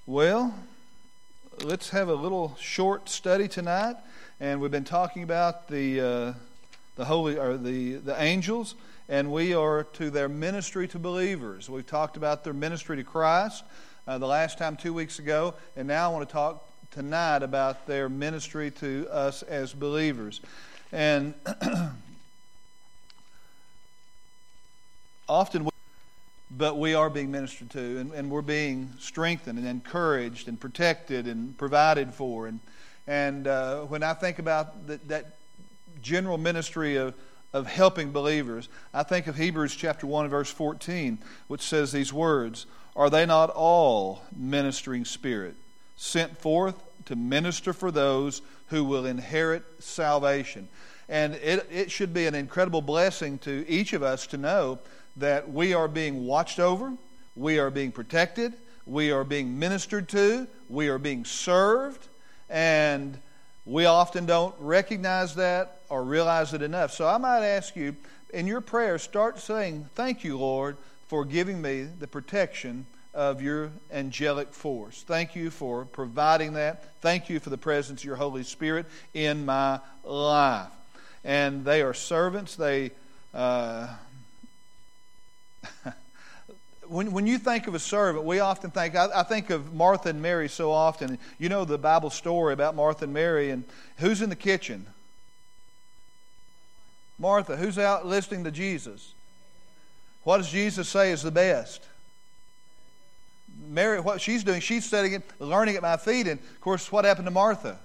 Well, let's have a little short study tonight, and we've been talking about the angels, and we are to their ministry to believers. We've talked about their ministry to Christ the last time 2 weeks ago, and now I want to talk tonight about their ministry to us as believers. And often we are being ministered to, and we're being strengthened and encouraged and protected and provided for. And when I think about that general ministry of helping believers, I think of Hebrews chapter 1 and verse 14, which says these words, "Are they not all ministering spirit, sent forth to minister for those who will inherit salvation?" And it should be an incredible blessing to each of us to know that we are being watched over, we are being protected, we are being ministered to, we are being served, and we often don't recognize that or realize it enough. So I might ask you, in your prayer, start saying, "Thank you, Lord, for giving me the protection of your angelic force. Thank you for providing that. Thank you for the presence of your Holy Spirit in my life." And they are servants. When you think of a servant, we often think, I think of Martha and Mary so often. You know the Bible story about Martha and Mary, and who's in the kitchen? Martha. Who's out listening to Jesus? What does Jesus say is the best? Mary, what she's doing, she's studying it, learning at my feet, and of course, what happened to Martha?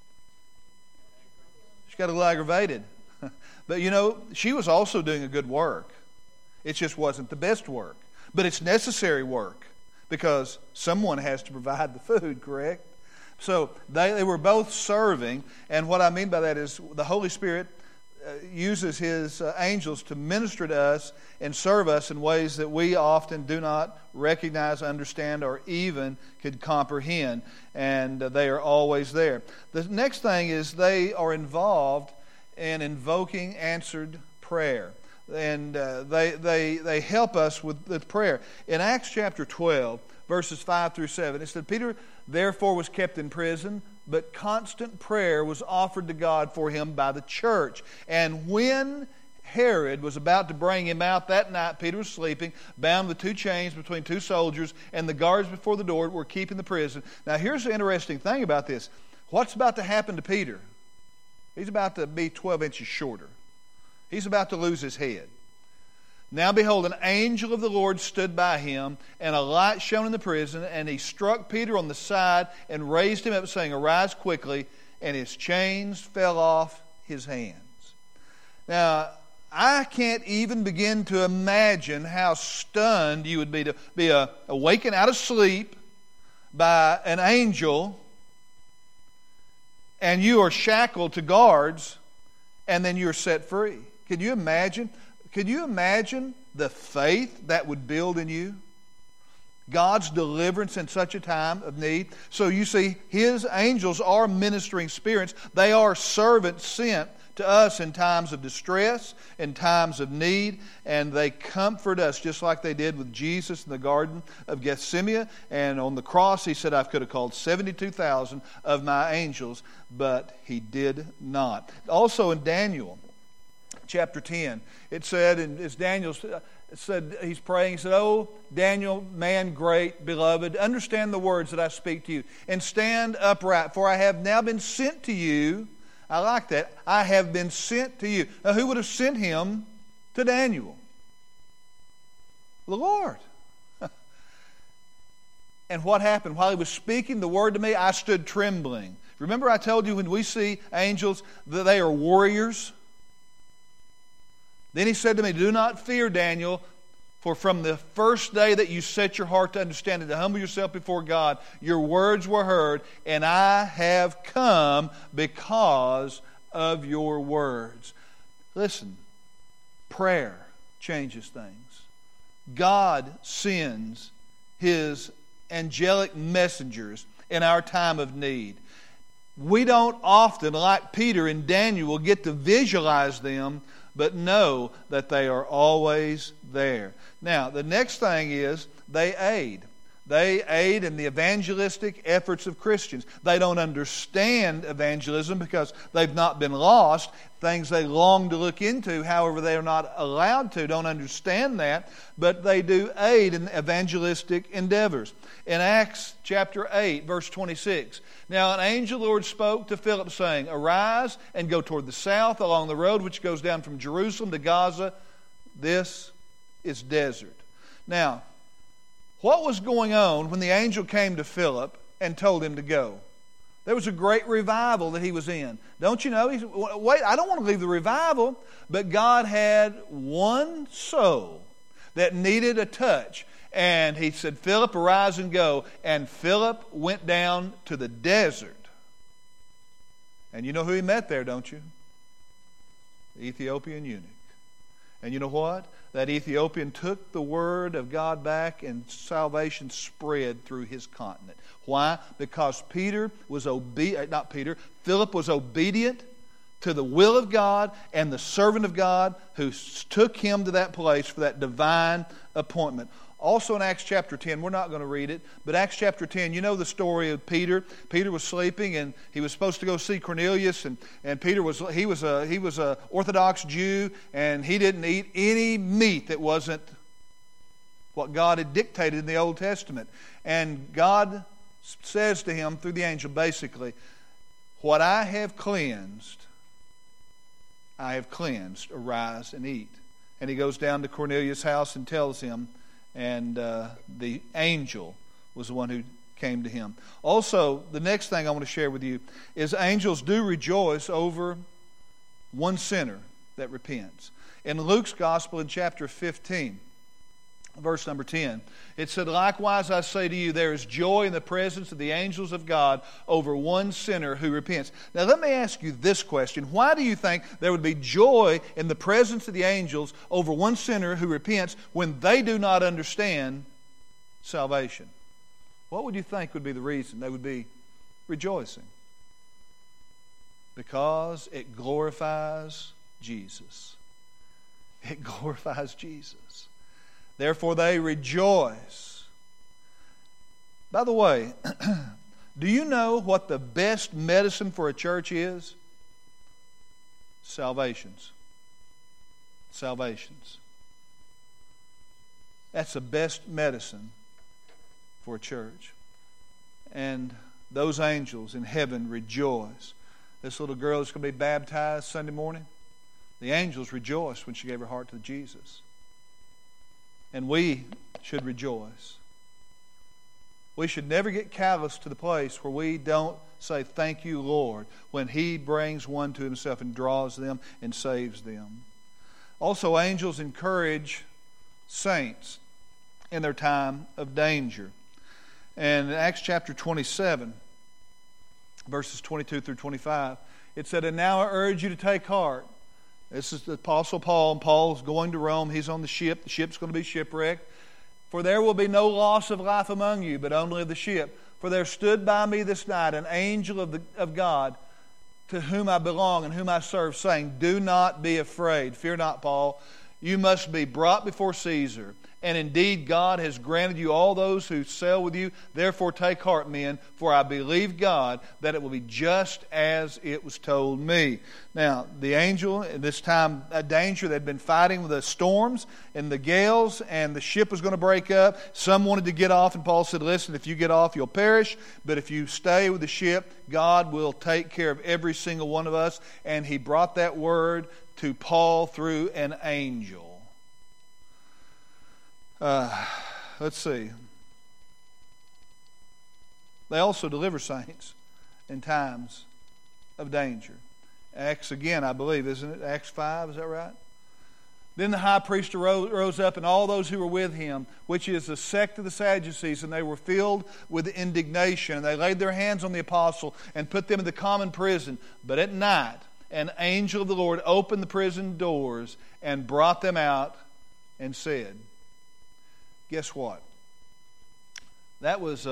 She got a little aggravated. But you know, she was also doing a good work. It just wasn't the best work. But it's necessary work because someone has to provide the food, correct? So they were both serving, and what I mean by that is the Holy Spirit uses His angels to minister to us and serve us in ways that we often do not recognize, understand, or even could comprehend, and they are always there. The next thing is they are involved in invoking answered prayer. And they help us with prayer. In Acts chapter 12, verses 5 through 7, it said, "Peter therefore was kept in prison, but constant prayer was offered to God for him by the church. And when Herod was about to bring him out that night, Peter was sleeping, bound with two chains between two soldiers, and the guards before the door were keeping the prison." Now here's the interesting thing about this. What's about to happen to Peter? He's about to be 12 inches shorter. He's about to lose his head. "Now behold, an angel of the Lord stood by him, and a light shone in the prison, and he struck Peter on the side and raised him up, saying, 'Arise quickly,' and his chains fell off his hands." Now, I can't even begin to imagine how stunned you would be to be awakened out of sleep by an angel, and you are shackled to guards, and then you're set free. Can you imagine? Could you imagine the faith that would build in you? God's deliverance in such a time of need. So you see, His angels are ministering spirits. They are servants sent to us in times of distress, in times of need, and they comfort us just like they did with Jesus in the Garden of Gethsemane. And on the cross, He said, "I could have called 72,000 of my angels," but He did not. Also in Daniel chapter 10, it said, and as Daniel said, he's praying, he said, "Oh, Daniel, man great, beloved, understand the words that I speak to you, and stand upright, for I have now been sent to you." I like that. I have been sent to you. Now, who would have sent him to Daniel? The Lord. And what happened? While he was speaking the word to me, I stood trembling. Remember I told you when we see angels that they are warriors? Then he said to me, "Do not fear, Daniel, for from the first day that you set your heart to understand and to humble yourself before God, your words were heard, and I have come because of your words." Listen, prayer changes things. God sends His angelic messengers in our time of need. We don't often, like Peter and Daniel, get to visualize them, but know that they are always there. Now, the next thing is they aid. They aid in the evangelistic efforts of Christians. They don't understand evangelism because they've not been lost. Things they long to look into, however, they are not allowed to, don't understand that. But they do aid in evangelistic endeavors. In Acts chapter 8, verse 26, "Now an angel of the Lord spoke to Philip, saying, Arise and go toward the south along the road which goes down from Jerusalem to Gaza. This is desert." Now, what was going on when the angel came to Philip and told him to go? There was a great revival that he was in. Don't you know? He said, wait, I don't want to leave the revival. But God had one soul that needed a touch. And he said, "Philip, arise and go." And Philip went down to the desert. And you know who he met there, don't you? The Ethiopian eunuch. And you know what? That Ethiopian took the word of God back, and salvation spread through his continent. Why? Because Philip was obedient to the will of God and the servant of God who took him to that place for that divine appointment. Also in Acts chapter 10, we're not going to read it, but Acts chapter 10, you know the story of Peter. Peter was sleeping, and he was supposed to go see Cornelius, and Peter was a Orthodox Jew, and he didn't eat any meat that wasn't what God had dictated in the Old Testament. And God says to him through the angel, basically, "What I have cleansed, arise and eat." And he goes down to Cornelius' house and tells him, and the angel was the one who came to him. Also, the next thing I want to share with you is angels do rejoice over one sinner that repents. In Luke's Gospel in chapter 15, verse number 10, it said, "Likewise I say to you, there is joy in the presence of the angels of God over one sinner who repents." Now let me ask you this question. Why do you think there would be joy in the presence of the angels over one sinner who repents when they do not understand salvation? What would you think would be the reason they would be rejoicing? Because it glorifies Jesus. It glorifies Jesus. Therefore they rejoice. By the way, do you know what the best medicine for a church is? Salvations. That's the best medicine for a church. And those angels in heaven rejoice. This little girl is going to be baptized Sunday morning. The angels rejoiced when she gave her heart to Jesus. And we should rejoice. We should never get callous to the place where we don't say, "Thank you, Lord," when He brings one to Himself and draws them and saves them. Also, angels encourage saints in their time of danger. And in Acts chapter 27, verses 22 through 25, it said, "And now I urge you to take heart." This is the Apostle Paul, and Paul's going to Rome. He's on the ship. The ship's going to be shipwrecked. "For there will be no loss of life among you, but only of the ship. For there stood by me this night an angel of God, to whom I belong and whom I serve, saying, Do not be afraid." Fear not, Paul. "You must be brought before Caesar. And indeed God has granted you all those who sail with you. Therefore take heart, men, for I believe God that it will be just as it was told me." Now, the angel, at this time, a danger, they'd been fighting with the storms and the gales, and the ship was going to break up. Some wanted to get off, and Paul said, "Listen, if you get off, you'll perish. But if you stay with the ship, God will take care of every single one of us." And he brought that word to Paul through an angel. Let's see. They also deliver saints in times of danger. Acts again, I believe, isn't it? Acts 5, is that right? "Then the high priest rose up, and all those who were with him, which is the sect of the Sadducees, and they were filled with indignation. And they laid their hands on the apostle and put them in the common prison. But at night an angel of the Lord opened the prison doors and brought them out and said," guess what? That was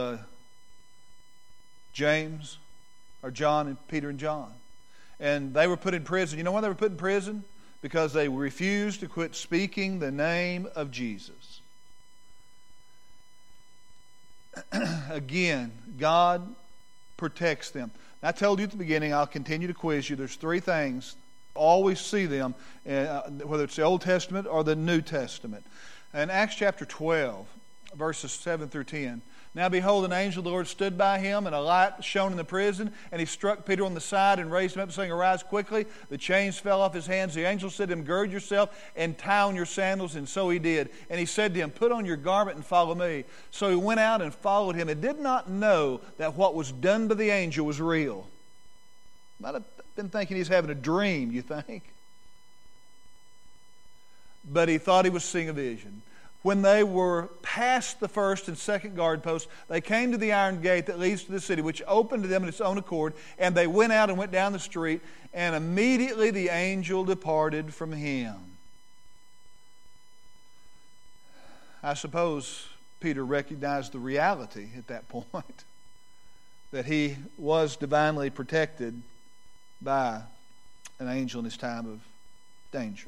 James, or John, and Peter and John. And they were put in prison. You know why they were put in prison? Because they refused to quit speaking the name of Jesus. again, God protects them. I told you at the beginning, I'll continue to quiz you. There's three things. Always see them, whether it's the Old Testament or the New Testament. In Acts chapter 12, verses 7 through 10. Now behold, an angel of the Lord stood by him, and a light shone in the prison, and he struck Peter on the side and raised him up, saying, Arise quickly. The chains fell off his hands. The angel said to him, Gird yourself and tie on your sandals. And so he did. And he said to him, Put on your garment and follow me. So he went out and followed him, and did not know that what was done by the angel was real. Might have been thinking he's having a dream, you think? But he thought he was seeing a vision. When they were past the first and second guard posts, they came to the iron gate that leads to the city, which opened to them in its own accord, and they went out and went down the street, and immediately the angel departed from him. I suppose Peter recognized the reality at that point, that he was divinely protected by an angel in his time of danger.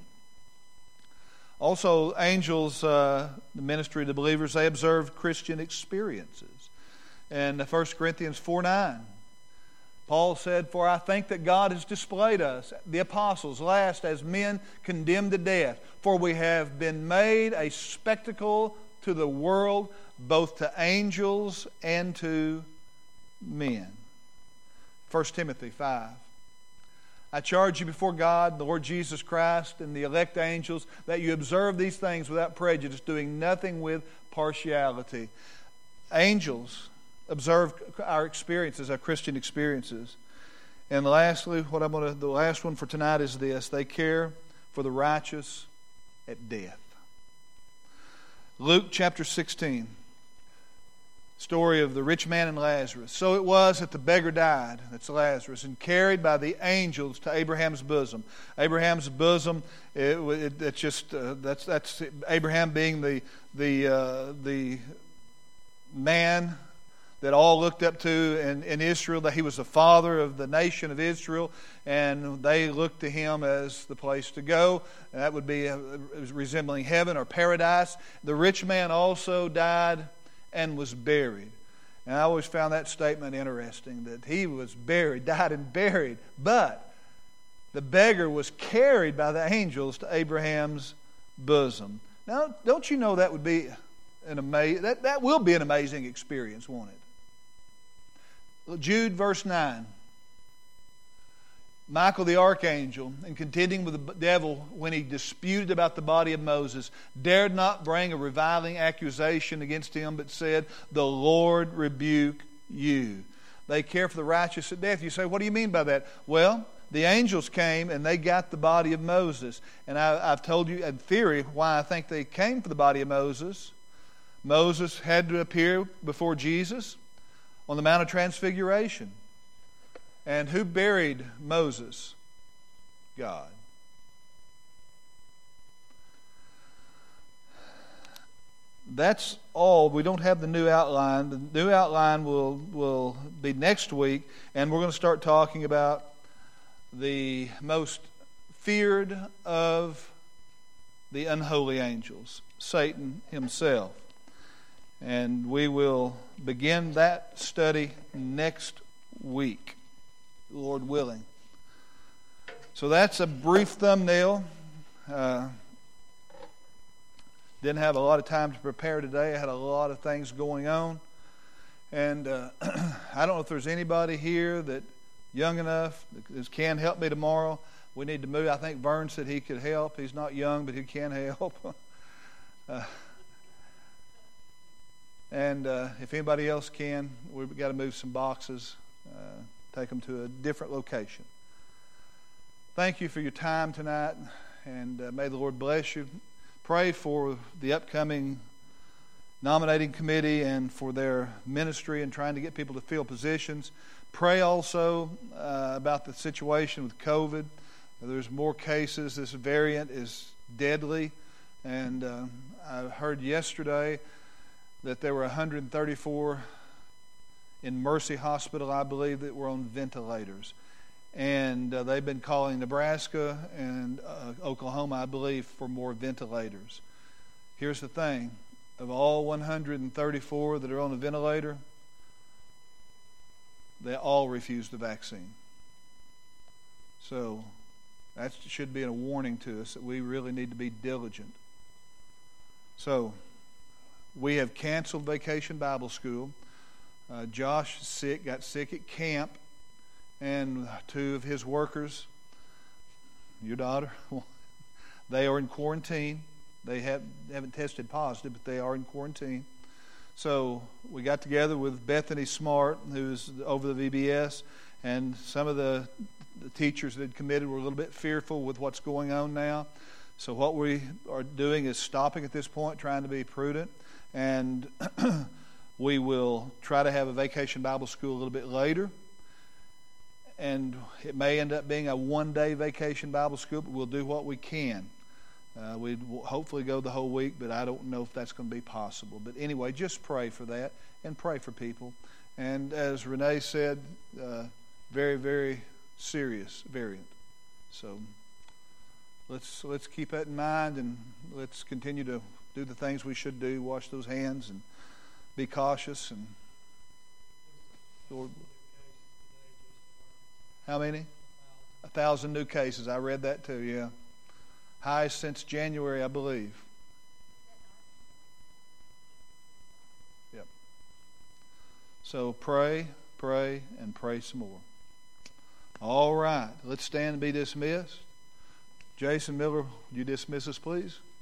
Also, angels, the ministry of the believers, they observe Christian experiences. In 1 Corinthians 4:9, Paul said, For I think that God has displayed us, the apostles, last as men condemned to death. For we have been made a spectacle to the world, both to angels and to men. 1 Timothy 5. I charge you before God, the Lord Jesus Christ, and the elect angels, that you observe these things without prejudice, doing nothing with partiality. Angels observe our experiences, our Christian experiences. And lastly, the last one for tonight is this: they care for the righteous at death. Luke chapter 16. Story of the rich man and Lazarus. So it was that the beggar died, that's Lazarus, and carried by the angels to Abraham's bosom. Abraham's bosom, that's Abraham being the man that all looked up to in Israel, that he was the father of the nation of Israel, and they looked to him as the place to go. And that would be resembling heaven or paradise. The rich man also died and was buried. And I always found that statement interesting, that he was buried, died and buried, but the beggar was carried by the angels to Abraham's bosom. Now, don't you know that would be that will be an amazing experience, won't it? Jude verse 9. Michael the archangel, in contending with the devil when he disputed about the body of Moses, dared not bring a reviling accusation against him, but said, The Lord rebuke you. They care for the righteous at death. You say, what do you mean by that? Well, the angels came and they got the body of Moses. And I've told you in theory why I think they came for the body of Moses. Moses had to appear before Jesus on the Mount of Transfiguration. And who buried Moses? God. That's all. We don't have the new outline. The new outline will be next week, and we're going to start talking about the most feared of the unholy angels, Satan himself. And we will begin that study next week, Lord willing. So that's a brief thumbnail. Didn't have a lot of time to prepare today. I had a lot of things going on. And I don't know if there's anybody here that young enough that can help me tomorrow. We need to move. I think Vern said he could help. He's not young, but he can help. And if anybody else can, we've got to move some boxes, take them to a different location. Thank you for your time tonight, and may the Lord bless you. Pray for the upcoming nominating committee and for their ministry and trying to get people to fill positions. Pray also about the situation with COVID. There's more cases. This variant is deadly. And I heard yesterday that there were 134 in Mercy Hospital, I believe, that were on ventilators. And they've been calling Nebraska and Oklahoma, I believe, for more ventilators. Here's the thing. of all 134 that are on the ventilator, they all refused the vaccine. So that should be a warning to us that we really need to be diligent. So we have canceled Vacation Bible School. Josh is sick, got sick at camp, and two of his workers, your daughter, they are in quarantine. They haven't tested positive, but they are in quarantine. So we got together with Bethany Smart, who's over the VBS, and some of the teachers that had committed were a little bit fearful with what's going on now. So what we are doing is stopping at this point, trying to be prudent, and we will try to have a Vacation Bible School a little bit later. And it may end up being a one-day Vacation Bible School, but we'll do what we can. We'd hopefully go the whole week, but I don't know if that's going to be possible. But anyway, just pray for that and pray for people. And as Renee said, very, very serious variant. So let's keep that in mind, and let's continue to do the things we should do, wash those hands and be cautious. And Lord, how many? 1,000 new cases. I read that too, yeah. Highest since January, I believe. Yep. So pray, and pray some more. All right. Let's stand and be dismissed. Jason Miller, would you dismiss us, please?